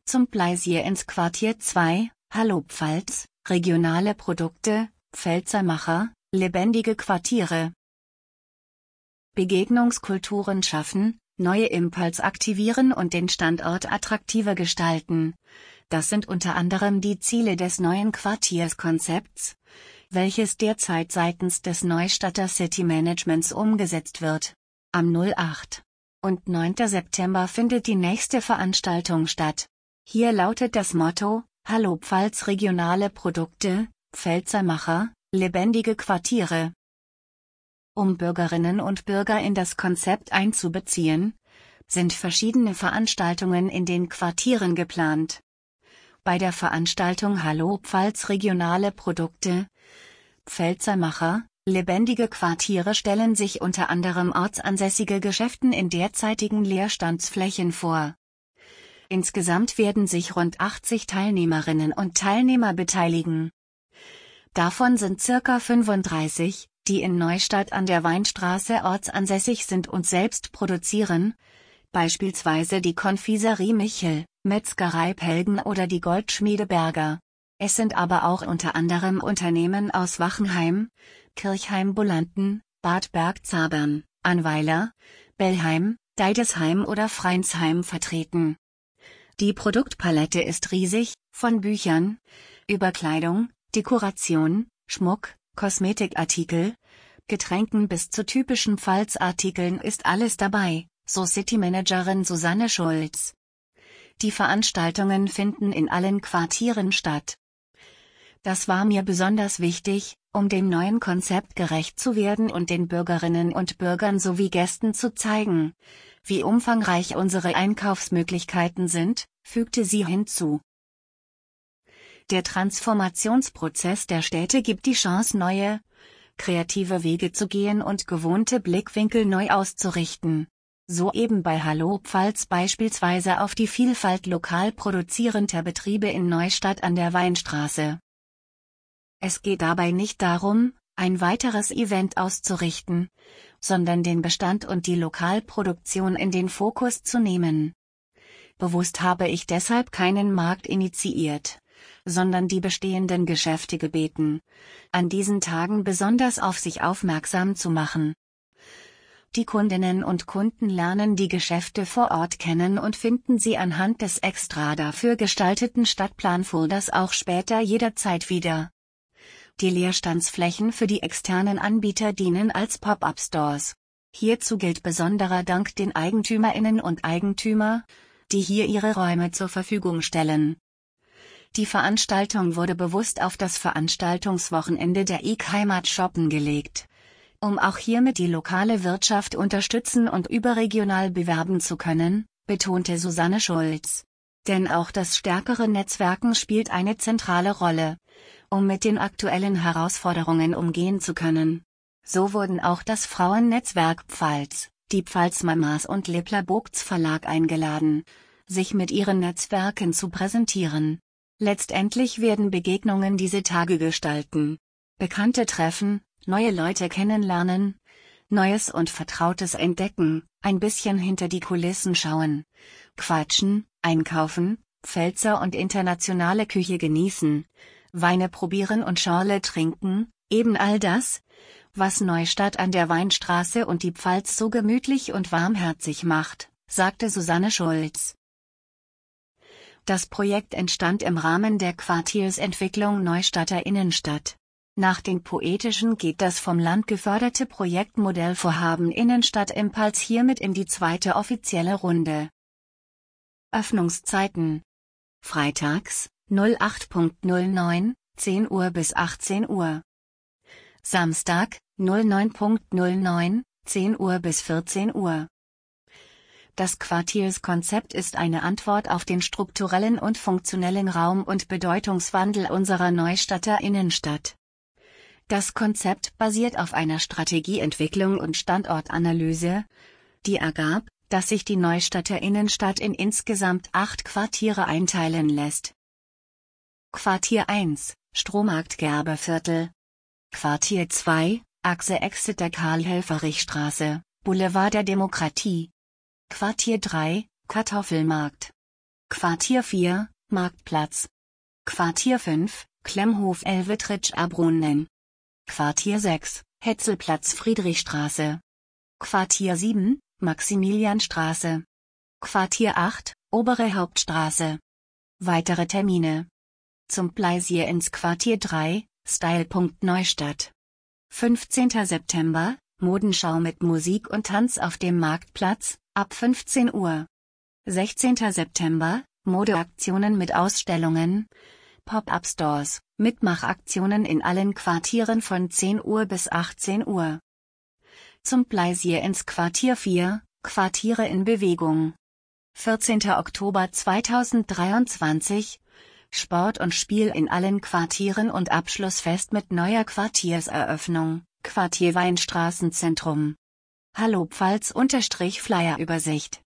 zum Pleisier ins Quartier 2, Hallo Pfalz, regionale Produkte, Pfälzermacher, lebendige Quartiere. Begegnungskulturen schaffen, neue Impuls aktivieren und den Standort attraktiver gestalten. Das sind unter anderem die Ziele des neuen Quartierskonzepts, welches derzeit seitens des Neustadter City Managements umgesetzt wird. Am 08. und 9. September findet die nächste Veranstaltung statt. Hier lautet das Motto: Hallo Pfalz, regionale Produkte, Pfälzermacher, lebendige Quartiere. Um Bürgerinnen und Bürger in das Konzept einzubeziehen, sind verschiedene Veranstaltungen in den Quartieren geplant. Bei der Veranstaltung Hallo Pfalz, regionale Produkte, Pfälzermacher, lebendige Quartiere stellen sich unter anderem ortsansässige Geschäften in derzeitigen Leerstandsflächen vor. Insgesamt werden sich rund 80 Teilnehmerinnen und Teilnehmer beteiligen. Davon sind ca. 35, die in Neustadt an der Weinstraße ortsansässig sind und selbst produzieren, beispielsweise die Konfiserie Michel, Metzgerei Pelgen oder die Goldschmiede Berger. Es sind aber auch unter anderem Unternehmen aus Wachenheim, Kirchheim-Bolanden, Bad Bergzabern, Annweiler, Bellheim, Deidesheim oder Freinsheim vertreten. Die Produktpalette ist riesig, von Büchern, über Kleidung, Dekoration, Schmuck, Kosmetikartikel, Getränken bis zu typischen Pfalzartikeln ist alles dabei, so Citymanagerin Susanne Schulz. Die Veranstaltungen finden in allen Quartieren statt. Das war mir besonders wichtig, um dem neuen Konzept gerecht zu werden und den Bürgerinnen und Bürgern sowie Gästen zu zeigen, wie umfangreich unsere Einkaufsmöglichkeiten sind, fügte sie hinzu. Der Transformationsprozess der Städte gibt die Chance, neue, kreative Wege zu gehen und gewohnte Blickwinkel neu auszurichten. So eben bei Hallo Pfalz beispielsweise auf die Vielfalt lokal produzierender Betriebe in Neustadt an der Weinstraße. Es geht dabei nicht darum, ein weiteres Event auszurichten, sondern den Bestand und die Lokalproduktion in den Fokus zu nehmen. Bewusst habe ich deshalb keinen Markt initiiert, sondern die bestehenden Geschäfte gebeten, an diesen Tagen besonders auf sich aufmerksam zu machen. Die Kundinnen und Kunden lernen die Geschäfte vor Ort kennen und finden sie anhand des extra dafür gestalteten Stadtplanfolders auch später jederzeit wieder. Die Leerstandsflächen für die externen Anbieter dienen als Pop-up-Stores. Hierzu gilt besonderer Dank den EigentümerInnen und Eigentümer, die hier ihre Räume zur Verfügung stellen. Die Veranstaltung wurde bewusst auf das Veranstaltungswochenende der IK Heimat shoppen gelegt, um auch hiermit die lokale Wirtschaft unterstützen und überregional bewerben zu können, betonte Susanne Schulz. Denn auch das stärkere Netzwerken spielt eine zentrale Rolle, um mit den aktuellen Herausforderungen umgehen zu können. So wurden auch das Frauennetzwerk Pfalz, die Pfalzmamas und Lepler Bogts Verlag eingeladen, sich mit ihren Netzwerken zu präsentieren. Letztendlich werden Begegnungen diese Tage gestalten. Bekannte treffen, neue Leute kennenlernen, Neues und Vertrautes entdecken, ein bisschen hinter die Kulissen schauen, quatschen, einkaufen, Pfälzer und internationale Küche genießen, Weine probieren und Schorle trinken, eben all das, was Neustadt an der Weinstraße und die Pfalz so gemütlich und warmherzig macht, sagte Susanne Schulz. Das Projekt entstand im Rahmen der Quartiersentwicklung Neustadter Innenstadt. Nach den Poetischen geht das vom Land geförderte Projekt Modellvorhaben Innenstadt Impuls hiermit in die zweite offizielle Runde. Öffnungszeiten: Freitags, 08.09, 10 Uhr bis 18 Uhr. Samstag, 09.09, 10 Uhr bis 14 Uhr. Das Quartierskonzept ist eine Antwort auf den strukturellen und funktionellen Raum- und Bedeutungswandel unserer Neustadter Innenstadt. Das Konzept basiert auf einer Strategieentwicklung und Standortanalyse, die ergab, dass sich die Neustadter Innenstadt in insgesamt 8 Quartiere einteilen lässt. Quartier 1, Strohmarkt-Gerbeviertel. Quartier 2, Achse Exeter-Karl-Helfferich-Straße, Boulevard der Demokratie. Quartier 3, Kartoffelmarkt. Quartier 4, Marktplatz. Quartier 5, Klemmhof Elvetritsch-Abrunnen. Quartier 6, Hetzelplatz Friedrichstraße. Quartier 7, Maximilianstraße. Quartier 8, Obere Hauptstraße. Weitere Termine. Zum Pleisier ins Quartier 3, Style. Neustadt. 15. September, Modenschau mit Musik und Tanz auf dem Marktplatz, ab 15 Uhr. 16. September, Modeaktionen mit Ausstellungen, Pop-up-Stores, Mitmachaktionen in allen Quartieren von 10 Uhr bis 18 Uhr. Zum Pleisier ins Quartier 4, Quartiere in Bewegung. 14. Oktober 2023, Sport und Spiel in allen Quartieren und Abschlussfest mit neuer Quartierseröffnung, Quartier Weinstraßenzentrum. Hallo Pfalz _Flyer-Übersicht